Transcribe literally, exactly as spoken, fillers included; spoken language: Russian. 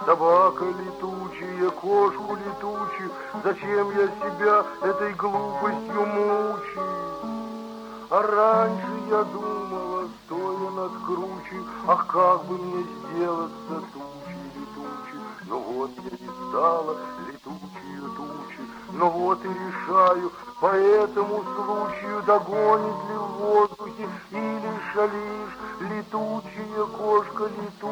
Собака летучая, кошку летучую, зачем я себя этой глупостью мучаю? А раньше я думала, стоя над кручей, ах, как бы мне сделаться тучей летучей. Но вот я не стала летучей тучей, но вот и решаю, по этому случаю догонит ли в воздухе или шалишь летучая кошка летучая.